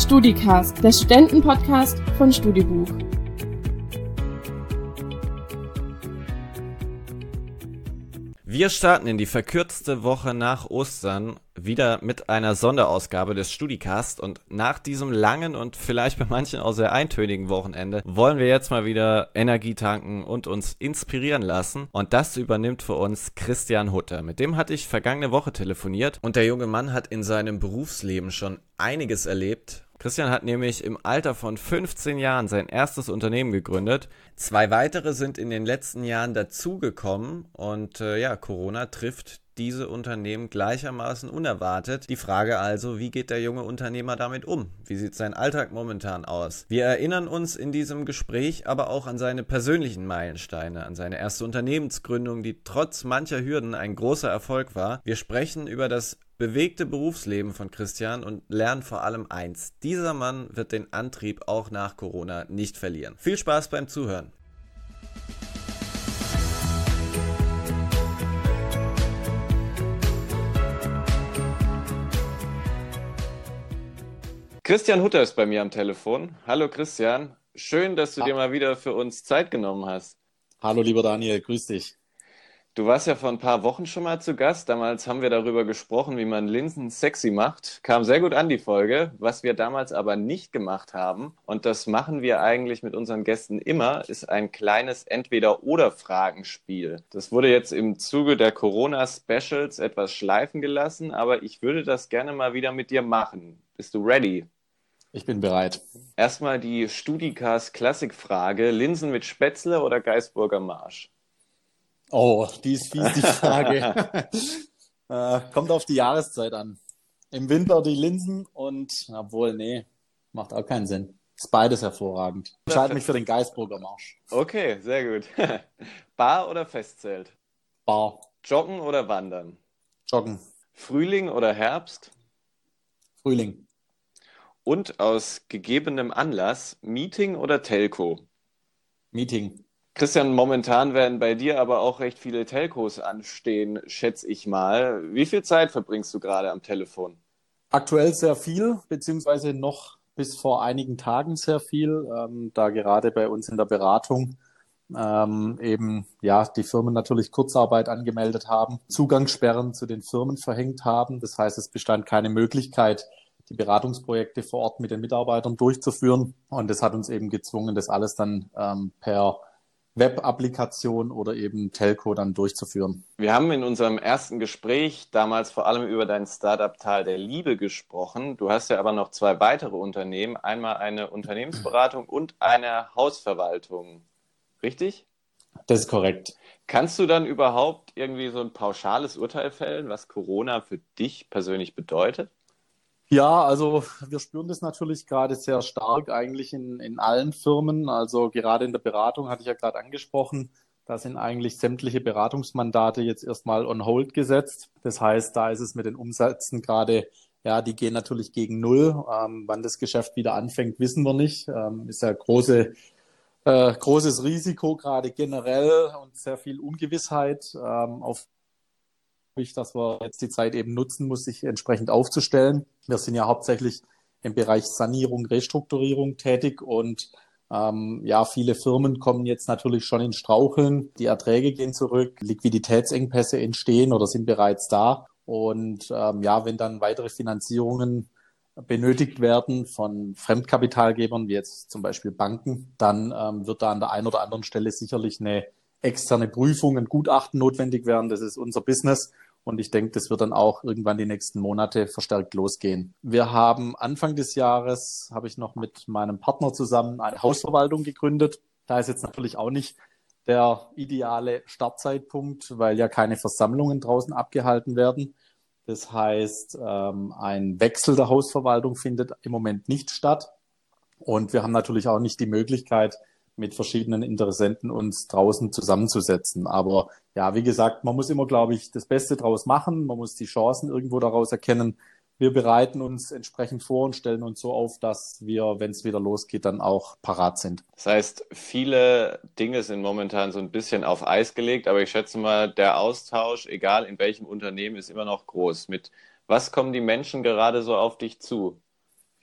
StudiCast, der Studentenpodcast von Studibuch. Wir starten in die verkürzte Woche nach Ostern wieder mit einer Sonderausgabe des StudiCast und nach diesem langen und vielleicht bei manchen auch sehr eintönigen Wochenende wollen wir jetzt mal wieder Energie tanken und uns inspirieren lassen und das übernimmt für uns Christian Hutter. Mit dem hatte ich vergangene Woche telefoniert und der junge Mann hat in seinem Berufsleben schon einiges erlebt. Christian hat nämlich im Alter von 15 Jahren sein erstes Unternehmen gegründet. 2 weitere sind in den letzten Jahren dazugekommen und Corona trifft diese Unternehmen gleichermaßen unerwartet. Die Frage also, wie geht der junge Unternehmer damit um? Wie sieht sein Alltag momentan aus? Wir erinnern uns in diesem Gespräch aber auch an seine persönlichen Meilensteine, an seine erste Unternehmensgründung, die trotz mancher Hürden ein großer Erfolg war. Wir sprechen über das bewegte Berufsleben von Christian und lernen vor allem eins: Dieser Mann wird den Antrieb auch nach Corona nicht verlieren. Viel Spaß beim Zuhören. Christian Hutter ist bei mir am Telefon. Hallo Christian, schön, dass du dir mal wieder für uns Zeit genommen hast. Hallo lieber Daniel, grüß dich. Du warst ja vor ein paar Wochen schon mal zu Gast. Damals haben wir darüber gesprochen, wie man Linsen sexy macht. Kam sehr gut an, die Folge. Was wir damals aber nicht gemacht haben, und das machen wir eigentlich mit unseren Gästen immer, ist ein kleines Entweder-oder-Fragenspiel. Das wurde jetzt im Zuge der Corona-Specials etwas schleifen gelassen, aber ich würde das gerne mal wieder mit dir machen. Bist du ready? Ich bin bereit. Erstmal die StudiCast-Klassikfrage. Linsen mit Spätzle oder Gaisburger Marsch? Oh, die ist fies, die Frage. Kommt auf die Jahreszeit an. Im Winter die Linsen und, macht auch keinen Sinn. Ist beides hervorragend. Ich entscheide mich für den Gaisburger Marsch. Okay, sehr gut. Bar oder Festzelt? Bar. Joggen oder wandern? Joggen. Frühling oder Herbst? Frühling. Und aus gegebenem Anlass, Meeting oder Telco? Meeting. Christian, momentan werden bei dir aber auch recht viele Telcos anstehen, schätze ich mal. Wie viel Zeit verbringst du gerade am Telefon? Aktuell sehr viel, beziehungsweise noch bis vor einigen Tagen sehr viel, da gerade bei uns in der Beratung die Firmen natürlich Kurzarbeit angemeldet haben, Zugangssperren zu den Firmen verhängt haben. Das heißt, es bestand keine Möglichkeit, die Beratungsprojekte vor Ort mit den Mitarbeitern durchzuführen. Und das hat uns eben gezwungen, das alles dann per Web-Applikation oder eben Telco dann durchzuführen. Wir haben in unserem ersten Gespräch damals vor allem über dein Startup Tal der Liebe gesprochen. Du hast ja aber noch 2 weitere Unternehmen, einmal eine Unternehmensberatung und eine Hausverwaltung. Richtig? Das ist korrekt. Kannst du dann überhaupt irgendwie so ein pauschales Urteil fällen, was Corona für dich persönlich bedeutet? Ja, also wir spüren das natürlich gerade sehr stark eigentlich in allen Firmen. Also gerade in der Beratung hatte ich ja gerade angesprochen, da sind eigentlich sämtliche Beratungsmandate jetzt erstmal on hold gesetzt. Das heißt, da ist es mit den Umsätzen gerade, die gehen natürlich gegen Null. Wann das Geschäft wieder anfängt, wissen wir nicht. Ist ja großes Risiko gerade generell und sehr viel Ungewissheit dass wir jetzt die Zeit eben nutzen muss, sich entsprechend aufzustellen. Wir sind ja hauptsächlich im Bereich Sanierung, Restrukturierung tätig und viele Firmen kommen jetzt natürlich schon in Straucheln. Die Erträge gehen zurück, Liquiditätsengpässe entstehen oder sind bereits da. Und wenn dann weitere Finanzierungen benötigt werden von Fremdkapitalgebern, wie jetzt zum Beispiel Banken, dann wird da an der einen oder anderen Stelle sicherlich eine externe Prüfung, ein Gutachten notwendig werden. Das ist unser Business. Und ich denke, das wird dann auch irgendwann die nächsten Monate verstärkt losgehen. Wir haben Anfang des Jahres, habe ich noch mit meinem Partner zusammen eine Hausverwaltung gegründet. Da ist jetzt natürlich auch nicht der ideale Startzeitpunkt, weil ja keine Versammlungen draußen abgehalten werden. Das heißt, ein Wechsel der Hausverwaltung findet im Moment nicht statt. Und wir haben natürlich auch nicht die Möglichkeit, mit verschiedenen Interessenten uns draußen zusammenzusetzen. Aber ja, wie gesagt, man muss immer, glaube ich, das Beste draus machen. Man muss die Chancen irgendwo daraus erkennen. Wir bereiten uns entsprechend vor und stellen uns so auf, dass wir, wenn es wieder losgeht, dann auch parat sind. Das heißt, viele Dinge sind momentan so ein bisschen auf Eis gelegt, aber ich schätze mal, der Austausch, egal in welchem Unternehmen, ist immer noch groß. Mit was kommen die Menschen gerade so auf dich zu?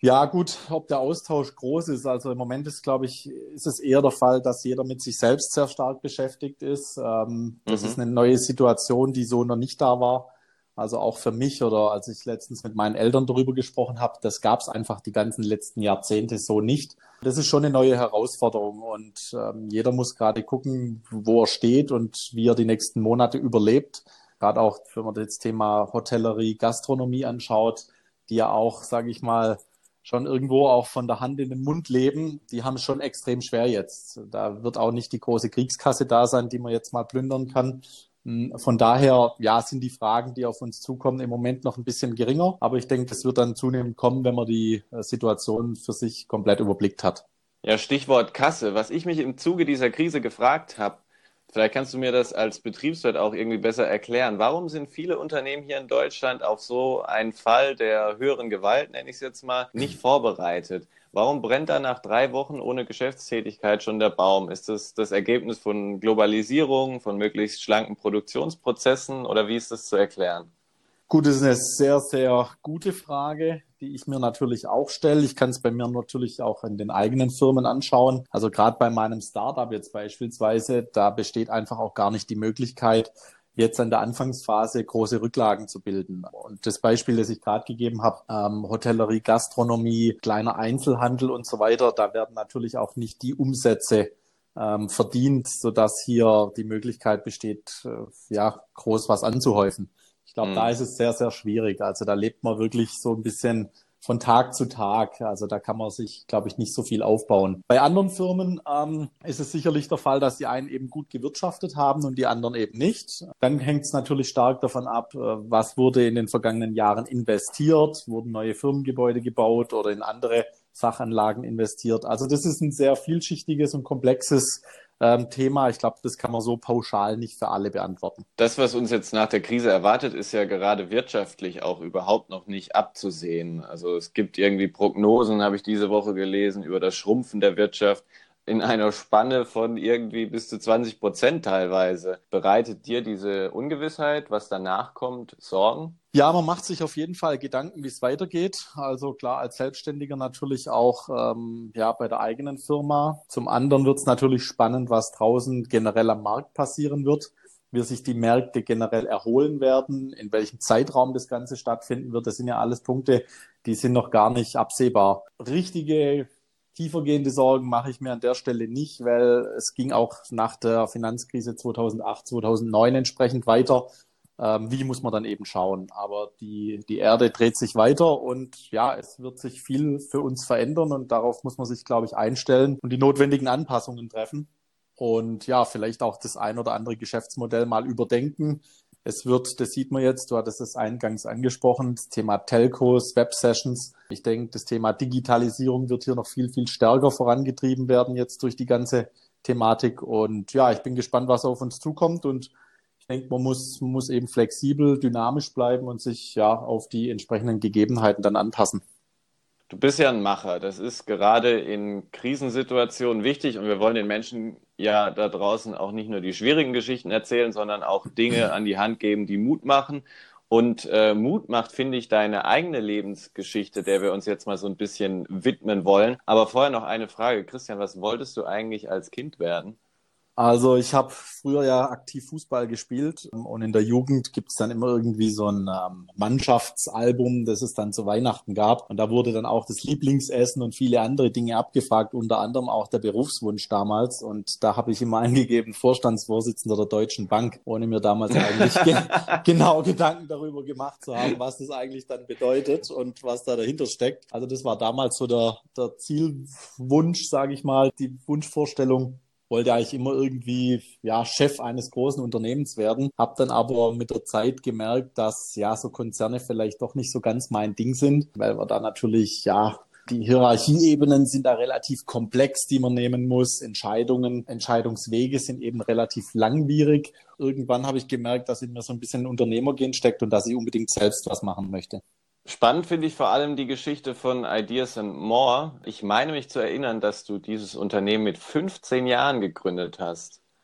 Ja, gut, ob der Austausch groß ist. Also im Moment ist, glaube ich, ist es eher der Fall, dass jeder mit sich selbst sehr stark beschäftigt ist. Das ist Mhm. eine neue Situation, die so noch nicht da war. Also auch für mich oder als ich letztens mit meinen Eltern darüber gesprochen habe, das gab es einfach die ganzen letzten Jahrzehnte so nicht. Das ist schon eine neue Herausforderung und jeder muss gerade gucken, wo er steht und wie er die nächsten Monate überlebt. Gerade auch, wenn man das Thema Hotellerie, Gastronomie anschaut, die ja auch, sage ich mal, schon irgendwo auch von der Hand in den Mund leben, die haben es schon extrem schwer jetzt. Da wird auch nicht die große Kriegskasse da sein, die man jetzt mal plündern kann. Von daher, ja, sind die Fragen, die auf uns zukommen, im Moment noch ein bisschen geringer. Aber ich denke, das wird dann zunehmend kommen, wenn man die Situation für sich komplett überblickt hat. Ja, Stichwort Kasse. Was ich mich im Zuge dieser Krise gefragt habe, vielleicht kannst du mir das als Betriebswirt auch irgendwie besser erklären. Warum sind viele Unternehmen hier in Deutschland auf so einen Fall der höheren Gewalt, nenne ich es jetzt mal, nicht vorbereitet? Warum brennt da nach 3 Wochen ohne Geschäftstätigkeit schon der Baum? Ist das das Ergebnis von Globalisierung, von möglichst schlanken Produktionsprozessen oder wie ist das zu erklären? Gut, das ist eine sehr, sehr gute Frage, die ich mir natürlich auch stelle. Ich kann es bei mir natürlich auch in den eigenen Firmen anschauen. Also gerade bei meinem Startup jetzt beispielsweise, da besteht einfach auch gar nicht die Möglichkeit, jetzt an der Anfangsphase große Rücklagen zu bilden. Und das Beispiel, das ich gerade gegeben habe, Hotellerie, Gastronomie, kleiner Einzelhandel und so weiter, da werden natürlich auch nicht die Umsätze verdient, sodass hier die Möglichkeit besteht, ja, groß was anzuhäufen. Ich glaube, da Hm. ist es sehr, sehr schwierig. Also da lebt man wirklich so ein bisschen von Tag zu Tag. Also da kann man sich, glaube ich, nicht so viel aufbauen. Bei anderen Firmen ist es sicherlich der Fall, dass die einen eben gut gewirtschaftet haben und die anderen eben nicht. Dann hängt es natürlich stark davon ab, was wurde in den vergangenen Jahren investiert, wurden neue Firmengebäude gebaut oder in andere Sachanlagen investiert. Also das ist ein sehr vielschichtiges und komplexes Thema. Ich glaube, das kann man so pauschal nicht für alle beantworten. Das, was uns jetzt nach der Krise erwartet, ist ja gerade wirtschaftlich auch überhaupt noch nicht abzusehen. Also es gibt irgendwie Prognosen, habe ich diese Woche gelesen, über das Schrumpfen der Wirtschaft in einer Spanne von irgendwie bis zu 20% teilweise. Bereitet dir diese Ungewissheit, was danach kommt, Sorgen? Ja, man macht sich auf jeden Fall Gedanken, wie es weitergeht. Also klar, als Selbstständiger natürlich auch ja bei der eigenen Firma. Zum anderen wird es natürlich spannend, was draußen generell am Markt passieren wird, wie sich die Märkte generell erholen werden, in welchem Zeitraum das Ganze stattfinden wird. Das sind ja alles Punkte, die sind noch gar nicht absehbar. Richtige tiefergehende Sorgen mache ich mir an der Stelle nicht, weil es ging auch nach der Finanzkrise 2008, 2009 entsprechend weiter. Wie muss man dann eben schauen? Aber die Erde dreht sich weiter und ja, es wird sich viel für uns verändern und darauf muss man sich, glaube ich, einstellen und die notwendigen Anpassungen treffen und ja, vielleicht auch das ein oder andere Geschäftsmodell mal überdenken. Es wird, das sieht man jetzt, du hattest es eingangs angesprochen, das Thema Telcos, Web-Sessions. Ich denke, das Thema Digitalisierung wird hier noch viel, viel stärker vorangetrieben werden jetzt durch die ganze Thematik. Und ja, ich bin gespannt, was auf uns zukommt. Und ich denke, man muss eben flexibel, dynamisch bleiben und sich ja auf die entsprechenden Gegebenheiten dann anpassen. Du bist ja ein Macher. Das ist gerade in Krisensituationen wichtig und wir wollen den Menschen ja da draußen auch nicht nur die schwierigen Geschichten erzählen, sondern auch Dinge an die Hand geben, die Mut machen. Und Mut macht, finde ich, deine eigene Lebensgeschichte, der wir uns jetzt mal so ein bisschen widmen wollen. Aber vorher noch eine Frage. Christian, was wolltest du eigentlich als Kind werden? Also ich habe früher ja aktiv Fußball gespielt und in der Jugend gibt's dann immer irgendwie so ein Mannschaftsalbum, das es dann zu Weihnachten gab. Und da wurde dann auch das Lieblingsessen und viele andere Dinge abgefragt, unter anderem auch der Berufswunsch damals. Und da habe ich immer angegeben, Vorstandsvorsitzender der Deutschen Bank, ohne mir damals eigentlich genau Gedanken darüber gemacht zu haben, was das eigentlich dann bedeutet und was da dahinter steckt. Also das war damals so der Zielwunsch, sage ich mal, die Wunschvorstellung. Wollte eigentlich immer irgendwie ja Chef eines großen Unternehmens werden, habe dann aber mit der Zeit gemerkt, dass ja so Konzerne vielleicht doch nicht so ganz mein Ding sind, weil wir da natürlich ja die Hierarchieebenen sind da relativ komplex, die man nehmen muss. Entscheidungswege sind eben relativ langwierig. Irgendwann habe ich gemerkt, dass in mir so ein bisschen ein Unternehmergehen steckt und dass ich unbedingt selbst was machen möchte. Spannend finde ich vor allem die Geschichte von Ideas and More. Ich meine mich zu erinnern, dass du dieses Unternehmen mit 15 Jahren gegründet hast.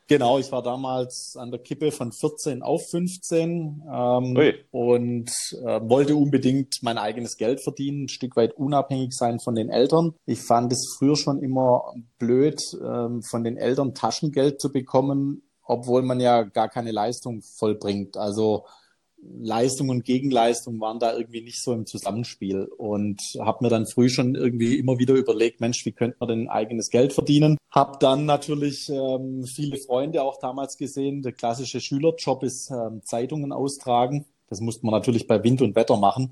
Genau, ich war damals an der Kippe von 14 auf 15 und wollte unbedingt mein eigenes Geld verdienen, ein Stück weit unabhängig sein von den Eltern. Ich fand es früher schon immer blöd, von den Eltern Taschengeld zu bekommen, obwohl man ja gar keine Leistung vollbringt. Also Leistung und Gegenleistung waren da irgendwie nicht so im Zusammenspiel und habe mir dann früh schon irgendwie immer wieder überlegt, Mensch, wie könnte man denn eigenes Geld verdienen? Hab dann natürlich viele Freunde auch damals gesehen. Der klassische Schülerjob ist Zeitungen austragen. Das musste man natürlich bei Wind und Wetter machen.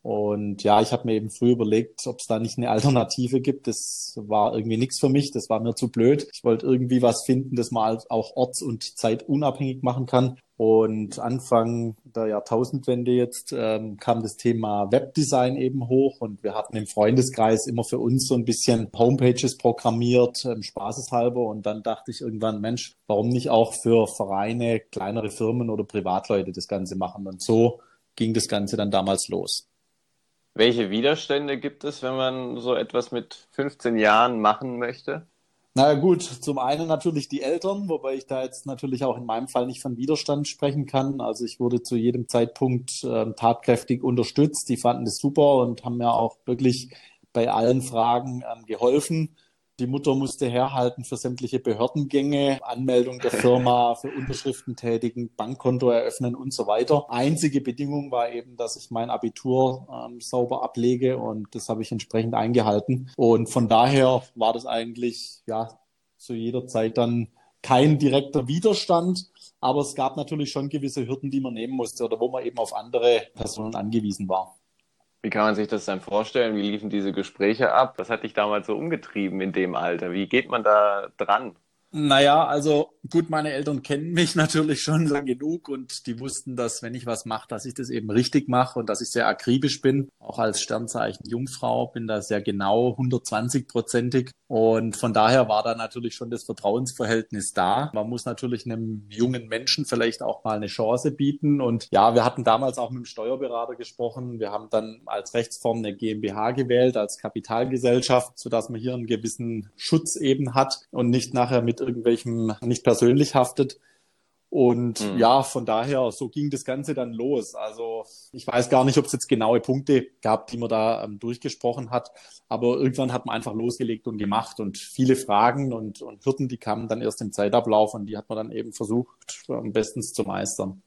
Und ja, ich habe mir eben früh überlegt, ob es da nicht eine Alternative gibt. Das war irgendwie nichts für mich, das war mir zu blöd. Ich wollte irgendwie was finden, das man auch orts- und zeitunabhängig machen kann. Und Anfang der Jahrtausendwende jetzt kam das Thema Webdesign eben hoch und wir hatten im Freundeskreis immer für uns so ein bisschen Homepages programmiert, spaßeshalber. Und dann dachte ich irgendwann, Mensch, warum nicht auch für Vereine, kleinere Firmen oder Privatleute das Ganze machen? Und so ging das Ganze dann damals los. Welche Widerstände gibt es, wenn man so etwas mit 15 Jahren machen möchte? Na ja, gut, zum einen natürlich die Eltern, wobei ich da jetzt natürlich auch in meinem Fall nicht von Widerstand sprechen kann. Also ich wurde zu jedem Zeitpunkt tatkräftig unterstützt. Die fanden das super und haben mir auch wirklich bei allen Fragen geholfen. Die Mutter musste herhalten für sämtliche Behördengänge, Anmeldung der Firma, für Unterschriften tätigen, Bankkonto eröffnen und so weiter. Einzige Bedingung war eben, dass ich mein Abitur sauber ablege und das habe ich entsprechend eingehalten. Und von daher war das eigentlich ja zu jeder Zeit dann kein direkter Widerstand, aber es gab natürlich schon gewisse Hürden, die man nehmen musste oder wo man eben auf andere Personen angewiesen war. Wie kann man sich das dann vorstellen? Wie liefen diese Gespräche ab? Was hat dich damals so umgetrieben in dem Alter? Wie geht man da dran? Naja, also gut, meine Eltern kennen mich natürlich schon lang genug und die wussten, dass wenn ich was mache, dass ich das eben richtig mache und dass ich sehr akribisch bin. Auch als Sternzeichen Jungfrau bin da sehr genau 120-prozentig und von daher war da natürlich schon das Vertrauensverhältnis da. Man muss natürlich einem jungen Menschen vielleicht auch mal eine Chance bieten und ja, wir hatten damals auch mit dem Steuerberater gesprochen. Wir haben dann als Rechtsform eine GmbH gewählt, als Kapitalgesellschaft, sodass man hier einen gewissen Schutz eben hat und nicht nachher mit irgendwelchem nicht persönlich haftet. Und ja, von daher, so ging das Ganze dann los. Also ich weiß gar nicht, ob es jetzt genaue Punkte gab, die man da durchgesprochen hat, aber irgendwann hat man einfach losgelegt und gemacht und viele Fragen und Hürden, die kamen dann erst im Zeitablauf und die hat man dann eben versucht, bestens zu meistern.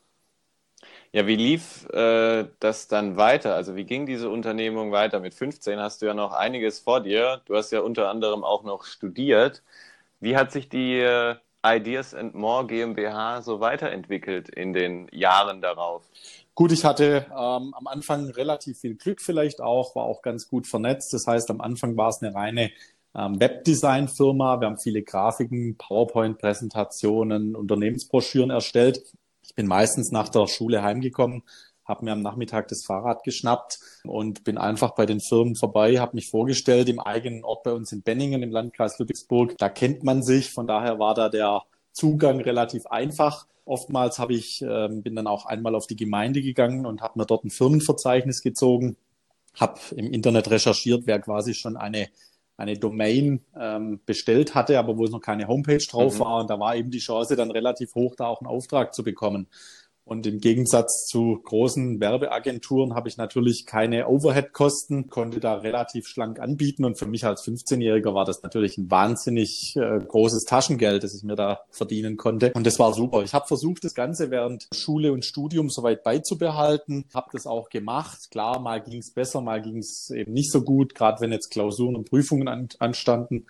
Ja, wie lief das dann weiter? Also wie ging diese Unternehmung weiter? Mit 15 hast du ja noch einiges vor dir. Du hast ja unter anderem auch noch studiert. Wie hat sich die Ideas and More GmbH so weiterentwickelt in den Jahren darauf? Gut, ich hatte am Anfang relativ viel Glück vielleicht auch, war auch ganz gut vernetzt. Das heißt, am Anfang war es eine reine Webdesign-Firma. Wir haben viele Grafiken, PowerPoint-Präsentationen, Unternehmensbroschüren erstellt. Ich bin meistens nach der Schule heimgekommen, habe mir am Nachmittag das Fahrrad geschnappt und bin einfach bei den Firmen vorbei, habe mich vorgestellt im eigenen Ort bei uns in Benningen im Landkreis Ludwigsburg. Da kennt man sich, von daher war da der Zugang relativ einfach. Oftmals bin dann auch einmal auf die Gemeinde gegangen und habe mir dort ein Firmenverzeichnis gezogen, habe im Internet recherchiert, wer quasi schon eine Domain bestellt hatte, aber wo es noch keine Homepage drauf war. Und da war eben die Chance dann relativ hoch, da auch einen Auftrag zu bekommen. Und im Gegensatz zu großen Werbeagenturen habe ich natürlich keine Overhead-Kosten, konnte da relativ schlank anbieten. Und für mich als 15-Jähriger war das natürlich ein wahnsinnig großes Taschengeld, das ich mir da verdienen konnte. Und das war super. Ich habe versucht, das Ganze während Schule und Studium soweit beizubehalten, habe das auch gemacht. Klar, mal ging es besser, mal ging es eben nicht so gut, gerade wenn jetzt Klausuren und Prüfungen anstanden.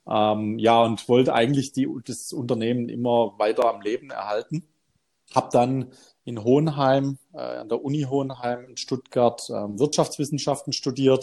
Ja, und wollte eigentlich das Unternehmen immer weiter am Leben erhalten. Habe dann in Hohenheim, an der Uni Hohenheim in Stuttgart, Wirtschaftswissenschaften studiert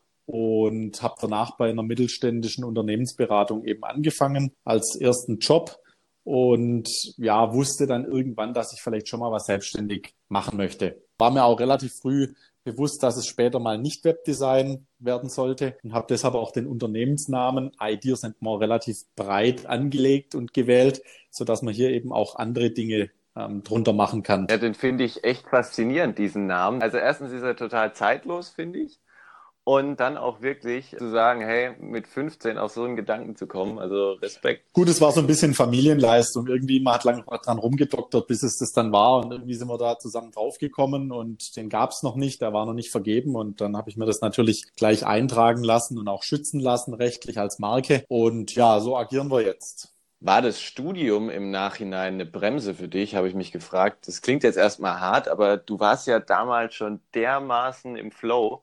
und habe danach bei einer mittelständischen Unternehmensberatung eben angefangen als ersten Job und ja, wusste dann irgendwann, dass ich vielleicht schon mal was selbstständig machen möchte. War mir auch relativ früh bewusst, dass es später mal nicht Webdesign werden sollte und habe deshalb auch den Unternehmensnamen Ideas and More relativ breit angelegt und gewählt, sodass man hier eben auch andere Dinge drunter machen kann. Ja, den finde ich echt faszinierend, diesen Namen. Also erstens ist er total zeitlos, finde ich. und dann auch wirklich zu sagen, hey, mit 15 auf so einen Gedanken zu kommen, also Respekt. Gut, es war so ein bisschen Familienleistung. Irgendwie, man hat lange dran rumgedoktert, bis es das dann war. Und irgendwie sind wir da zusammen draufgekommen und den gab es noch nicht, der war noch nicht vergeben. Und dann habe ich mir das natürlich gleich eintragen lassen und auch schützen lassen, rechtlich als Marke. Und ja, so agieren wir jetzt. War das Studium im Nachhinein eine Bremse für dich, habe ich mich gefragt. Das klingt jetzt erstmal hart, aber du warst ja damals schon dermaßen im Flow.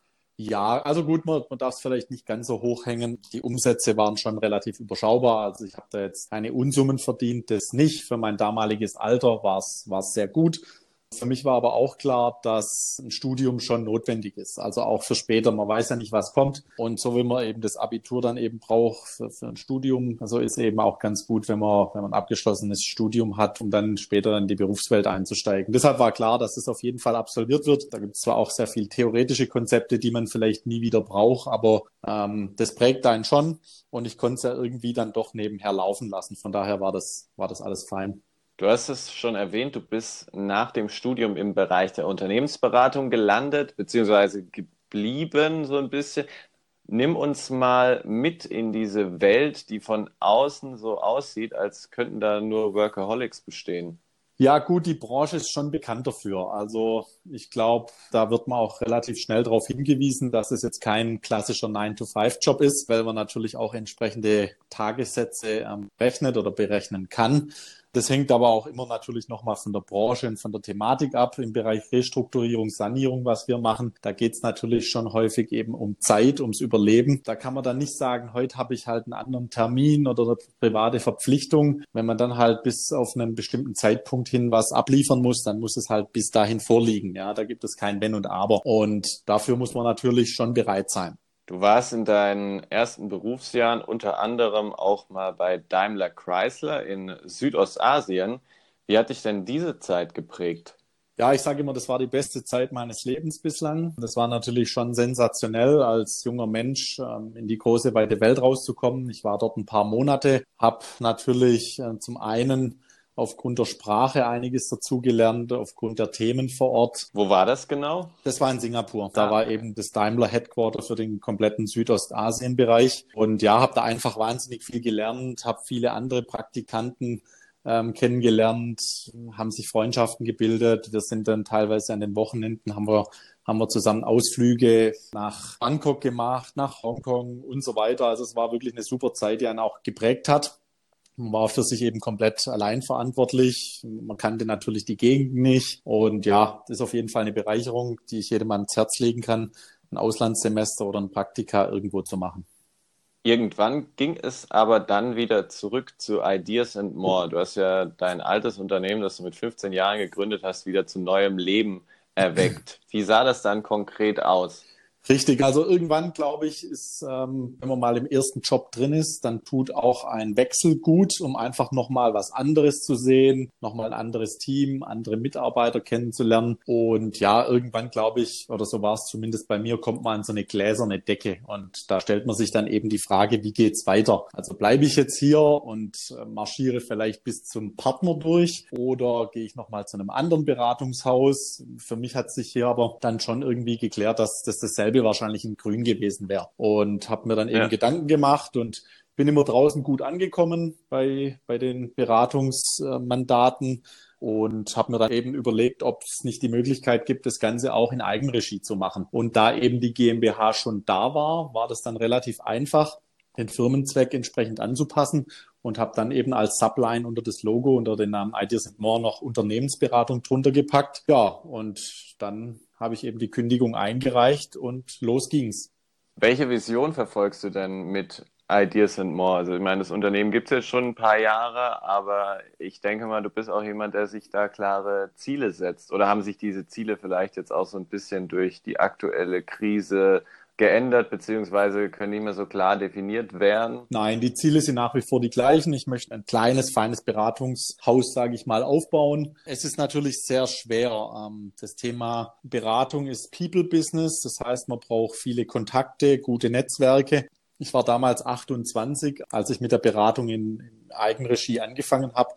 Ja, also gut, man darf es vielleicht nicht ganz so hoch hängen. Die Umsätze waren schon relativ überschaubar. Also ich habe da jetzt keine Unsummen verdient, das nicht. Für mein damaliges Alter war es sehr gut. Für mich war aber auch klar, dass ein Studium schon notwendig ist. Also auch für später. Man weiß ja nicht, was kommt. Und so wie man eben das Abitur dann eben braucht für ein Studium, also ist eben auch ganz gut, wenn man ein abgeschlossenes Studium hat, um dann später in die Berufswelt einzusteigen. Deshalb war klar, dass es auf jeden Fall absolviert wird. Da gibt es zwar auch sehr viel theoretische Konzepte, die man vielleicht nie wieder braucht, aber das prägt einen schon. Und ich konnte es ja irgendwie dann doch nebenher laufen lassen. Von daher war das alles fein. Du hast es schon erwähnt, du bist nach dem Studium im Bereich der Unternehmensberatung gelandet, beziehungsweise geblieben so ein bisschen. Nimm uns mal mit in diese Welt, die von außen so aussieht, als könnten da nur Workaholics bestehen. Ja, gut, die Branche ist schon bekannt dafür. Also ich glaube, da wird man auch relativ schnell darauf hingewiesen, dass es jetzt kein klassischer 9-to-5-Job ist, weil man natürlich auch entsprechende Tagessätze rechnet oder berechnen kann. Das hängt aber auch immer natürlich nochmal von der Branche und von der Thematik ab. Im Bereich Restrukturierung, Sanierung, was wir machen, da geht es natürlich schon häufig eben um Zeit, ums Überleben. Da kann man dann nicht sagen, heute habe ich halt einen anderen Termin oder eine private Verpflichtung. Wenn man dann halt bis auf einen bestimmten Zeitpunkt hin was abliefern muss, dann muss es halt bis dahin vorliegen. Ja, da gibt es kein Wenn und Aber. Und dafür muss man natürlich schon bereit sein. Du warst in deinen ersten Berufsjahren unter anderem auch mal bei Daimler Chrysler in Südostasien. Wie hat dich denn diese Zeit geprägt? Ja, ich sage immer, das war die beste Zeit meines Lebens bislang. Das war natürlich schon sensationell, als junger Mensch in die große, weite Welt rauszukommen. Ich war dort ein paar Monate, habe natürlich zum einen aufgrund der Sprache einiges dazugelernt, aufgrund der Themen vor Ort. Wo war das genau? Das war in Singapur. Da war eben das Daimler Headquarter für den kompletten Südostasien-Bereich. Und ja, habe da einfach wahnsinnig viel gelernt, habe viele andere Praktikanten kennengelernt, haben sich Freundschaften gebildet. Wir sind dann teilweise an den Wochenenden, haben wir zusammen Ausflüge nach Bangkok gemacht, nach Hongkong und so weiter. Also es war wirklich eine super Zeit, die einen auch geprägt hat. Man war für sich eben komplett allein verantwortlich. Man kannte natürlich die Gegend nicht. Und ja, das ist auf jeden Fall eine Bereicherung, die ich jedem ans Herz legen kann, ein Auslandssemester oder ein Praktika irgendwo zu machen. Irgendwann ging es aber dann wieder zurück zu Ideas and More. Du hast ja dein altes Unternehmen, das du mit 15 Jahren gegründet hast, wieder zu neuem Leben erweckt. Wie sah das dann konkret aus? Richtig, also irgendwann, glaube ich, ist, wenn man mal im ersten Job drin ist, dann tut auch ein Wechsel gut, um einfach nochmal was anderes zu sehen, nochmal ein anderes Team, andere Mitarbeiter kennenzulernen. Und ja, irgendwann, glaube ich, oder so war es zumindest bei mir, kommt man an so eine gläserne Decke. Und da stellt man sich dann eben die Frage, wie geht's weiter? Also bleibe ich jetzt hier und marschiere vielleicht bis zum Partner durch oder gehe ich nochmal zu einem anderen Beratungshaus? Für mich hat sich hier aber dann schon irgendwie geklärt, dass das dasselbe wahrscheinlich in Grün gewesen wäre. Und habe mir dann eben Gedanken gemacht und bin immer draußen gut angekommen bei den Beratungsmandaten und habe mir dann eben überlegt, ob es nicht die Möglichkeit gibt, das Ganze auch in Eigenregie zu machen. Und da eben die GmbH schon da war, war das dann relativ einfach, den Firmenzweck entsprechend anzupassen und habe dann eben als Subline unter das Logo, unter den Namen Ideas and More noch Unternehmensberatung drunter gepackt. Ja, und dann habe ich eben die Kündigung eingereicht und los ging's. Welche Vision verfolgst du denn mit Ideas and More? Also ich meine, das Unternehmen gibt es jetzt schon ein paar Jahre, aber ich denke mal, du bist auch jemand, der sich da klare Ziele setzt. Oder haben sich diese Ziele vielleicht jetzt auch so ein bisschen durch die aktuelle Krise geändert, beziehungsweise können nicht mehr so klar definiert werden? Nein, die Ziele sind nach wie vor die gleichen. Ich möchte ein kleines, feines Beratungshaus, sage ich mal, aufbauen. Es ist natürlich sehr schwer. Das Thema Beratung ist People-Business. Das heißt, man braucht viele Kontakte, gute Netzwerke. Ich war damals 28, als ich mit der Beratung in Eigenregie angefangen habe,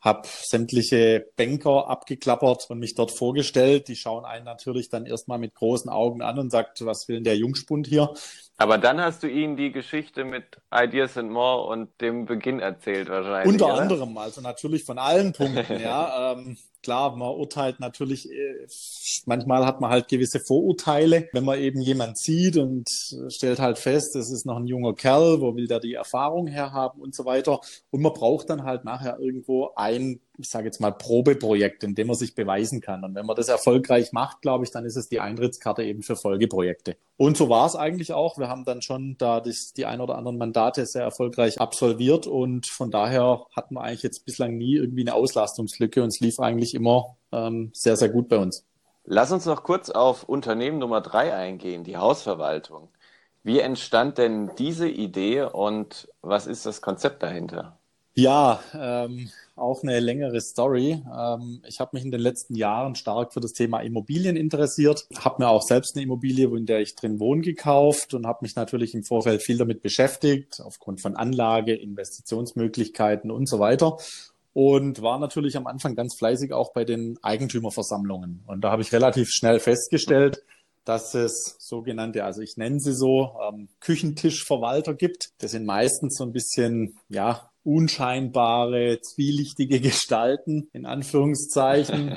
habe sämtliche Banker abgeklappert und mich dort vorgestellt. Die schauen einen natürlich dann erstmal mit großen Augen an und sagt, was will denn der Jungspund hier? Aber dann hast du ihnen die Geschichte mit Ideas and More und dem Beginn erzählt wahrscheinlich, Unter oder? anderem, also natürlich von allen Punkten, ja. Klar, man urteilt natürlich, manchmal hat man halt gewisse Vorurteile, wenn man eben jemand sieht und stellt halt fest, das ist noch ein junger Kerl, wo will der die Erfahrung herhaben und so weiter. Und man braucht dann halt nachher irgendwo ein, ich sage jetzt mal, Probeprojekt, in dem man sich beweisen kann. Und wenn man das erfolgreich macht, glaube ich, dann ist es die Eintrittskarte eben für Folgeprojekte. Und so war es eigentlich auch. Wir haben dann schon da die ein oder anderen Mandate sehr erfolgreich absolviert und von daher hatten wir eigentlich jetzt bislang nie irgendwie eine Auslastungslücke und es lief eigentlich immer sehr, sehr gut bei uns. Lass uns noch kurz auf Unternehmen Nummer 3 eingehen, die Hausverwaltung. Wie entstand denn diese Idee und was ist das Konzept dahinter? Ja, auch eine längere Story. Ich habe mich in den letzten Jahren stark für das Thema Immobilien interessiert, habe mir auch selbst eine Immobilie, in der ich drin wohne, gekauft und habe mich natürlich im Vorfeld viel damit beschäftigt, aufgrund von Anlage, Investitionsmöglichkeiten und so weiter. Und war natürlich am Anfang ganz fleißig auch bei den Eigentümerversammlungen. Und da habe ich relativ schnell festgestellt, dass es sogenannte, also ich nenne sie so, Küchentischverwalter gibt. Das sind meistens so ein bisschen, ja, unscheinbare, zwielichtige Gestalten, in Anführungszeichen.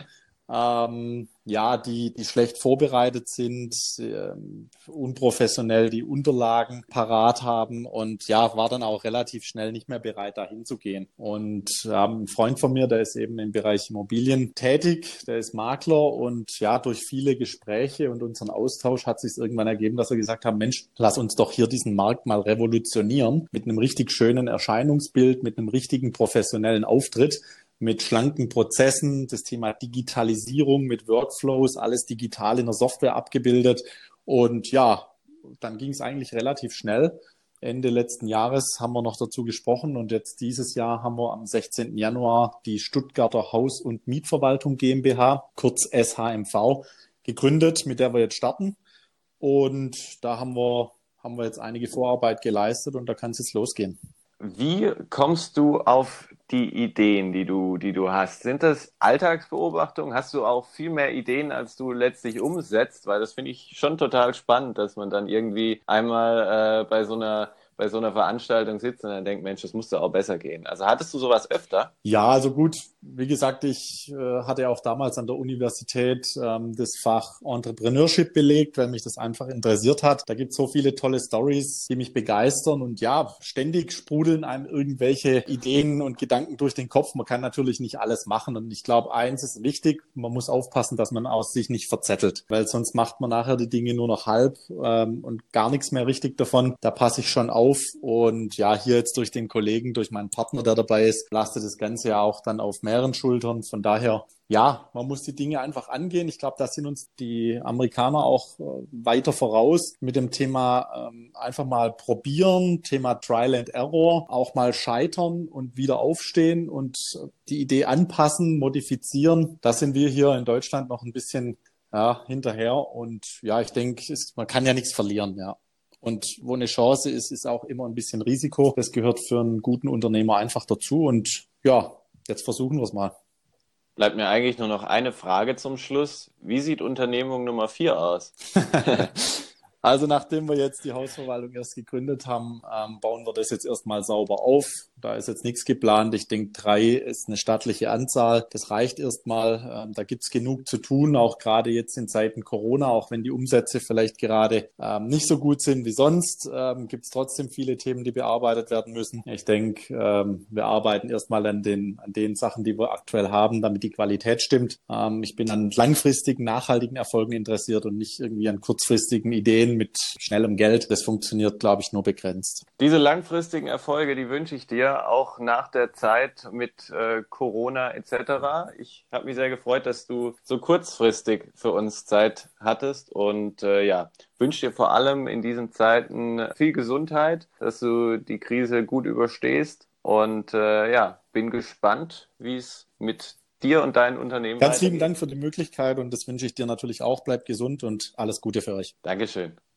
Ja, die schlecht vorbereitet sind, unprofessionell die Unterlagen parat haben und ja, war dann auch relativ schnell nicht mehr bereit, da hinzugehen. Und ein Freund von mir, der ist eben im Bereich Immobilien tätig, der ist Makler und ja, durch viele Gespräche und unseren Austausch hat sich irgendwann ergeben, dass wir gesagt haben, Mensch, lass uns doch hier diesen Markt mal revolutionieren mit einem richtig schönen Erscheinungsbild, mit einem richtigen professionellen Auftritt, mit schlanken Prozessen, das Thema Digitalisierung mit Workflows, alles digital in der Software abgebildet. Und ja, dann ging es eigentlich relativ schnell. Ende letzten Jahres haben wir noch dazu gesprochen und jetzt dieses Jahr haben wir am 16. Januar die Stuttgarter Haus- und Mietverwaltung GmbH, kurz SHMV, gegründet, mit der wir jetzt starten. Und da haben wir jetzt einige Vorarbeit geleistet und da kann es jetzt losgehen. Wie kommst du auf die Ideen, die du hast? Sind das Alltagsbeobachtungen? Hast du auch viel mehr Ideen, als du letztlich umsetzt? Weil das finde ich schon total spannend, dass man dann irgendwie einmal bei so einer Veranstaltung sitzt und dann denkt, Mensch, das musste auch besser gehen. Also hattest du sowas öfter? Ja, also gut, wie gesagt, ich hatte auch damals an der Universität das Fach Entrepreneurship belegt, weil mich das einfach interessiert hat. Da gibt es so viele tolle Stories, die mich begeistern und ja, ständig sprudeln einem irgendwelche Ideen und Gedanken durch den Kopf. Man kann natürlich nicht alles machen und ich glaube, eins ist wichtig, man muss aufpassen, dass man aus sich nicht verzettelt, weil sonst macht man nachher die Dinge nur noch halb und gar nichts mehr richtig davon. Da passe ich schon auf und ja, hier jetzt durch den Kollegen, durch meinen Partner, der dabei ist, lastet das Ganze ja auch dann auf mehreren Schultern. Von daher, ja, man muss die Dinge einfach angehen. Ich glaube, da sind uns die Amerikaner auch weiter voraus mit dem Thema einfach mal probieren, Thema Trial and Error, auch mal scheitern und wieder aufstehen und die Idee anpassen, modifizieren. Da sind wir hier in Deutschland noch ein bisschen hinterher und ja, ich denke, man kann ja nichts verlieren, ja. Und wo eine Chance ist, ist auch immer ein bisschen Risiko. Das gehört für einen guten Unternehmer einfach dazu. Und ja, jetzt versuchen wir es mal. Bleibt mir eigentlich nur noch eine Frage zum Schluss. Wie sieht Unternehmung Nummer 4 aus? Also nachdem wir jetzt die Hausverwaltung erst gegründet haben, bauen wir das jetzt erstmal sauber auf. Da ist jetzt nichts geplant. Ich denke, 3 ist eine stattliche Anzahl. Das reicht erstmal. Da gibt's genug zu tun, auch gerade jetzt in Zeiten Corona, auch wenn die Umsätze vielleicht gerade nicht so gut sind wie sonst, gibt's trotzdem viele Themen, die bearbeitet werden müssen. Ich denke, wir arbeiten erstmal an den Sachen, die wir aktuell haben, damit die Qualität stimmt. Ich bin an langfristigen, nachhaltigen Erfolgen interessiert und nicht irgendwie an kurzfristigen Ideen mit schnellem Geld. Das funktioniert, glaube ich, nur begrenzt. Diese langfristigen Erfolge, die wünsche ich dir auch nach der Zeit mit Corona etc. Ich habe mich sehr gefreut, dass du so kurzfristig für uns Zeit hattest und wünsche dir vor allem in diesen Zeiten viel Gesundheit, dass du die Krise gut überstehst und bin gespannt, wie es mit dir und deinem Unternehmen Ganz lieben Dank für die Möglichkeit und das wünsche ich dir natürlich auch. Bleib gesund und alles Gute für euch. Dankeschön.